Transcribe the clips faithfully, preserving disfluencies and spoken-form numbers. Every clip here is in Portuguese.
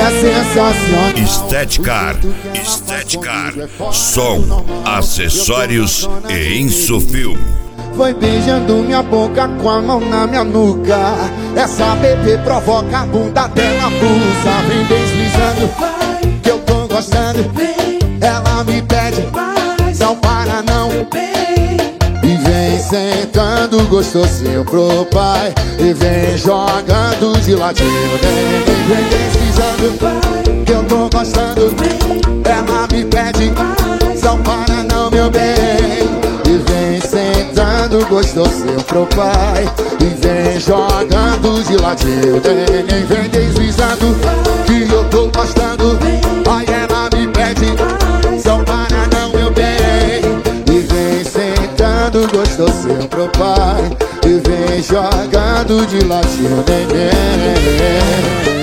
sensacional. Esteticar, Esteticar, som, acessórios e Insufilme. Foi beijando minha boca com a mão na minha nuca. Essa bebê provoca a bunda dela pulsa. Vem deslizando, que eu tô gostando. Ela me pede, não para não. E vem sentando gostosinho pro pai. E vem jogando de ladinho. Vem, vem deslizando, que eu tô gostando. Ela me pede, não para não, meu bem. E vem sentando gostosinho pro pai. E vem jogando de ladinho. Vem, vem deslizando, que eu tô gostando. Aí ela me pede, não para não, meu bem. E vem sentando gostosinho pro pai. E vem jogando de ladinho. Vem, vem.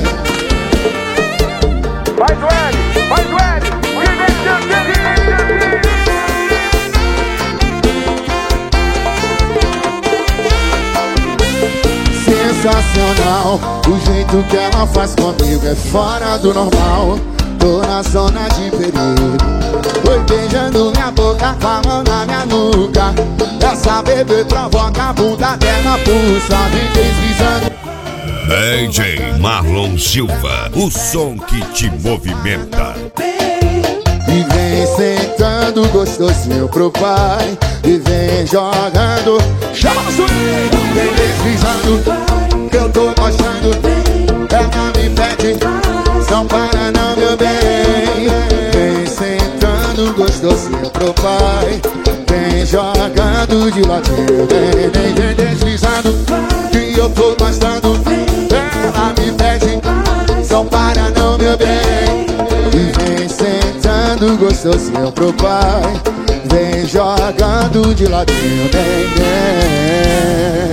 Faz o L, faz o L. Sensacional, o jeito que ela faz comigo é fora do normal. Tô na zona de perigo. Foi beijando minha boca com a mão na minha nuca. Essa bebê provoca a bunda dela pulsa. Vem deslizando. D J Marlon Silva, o som que te movimenta. E vem sentando gostosinho pro pai. E vem jogando. Chama o swing. Vem deslizando, que eu tô gostando. Ela me pede, não para não, meu bem. Vem sentando gostosinho pro pai. Vem jogando de ladinho. Vem, vem, vem deslizando, que eu tô gostando. Ela me pede, não para não, meu bem. E vem sentando gostosinho pro pai. Vem jogando de ladinho. Vem, vem.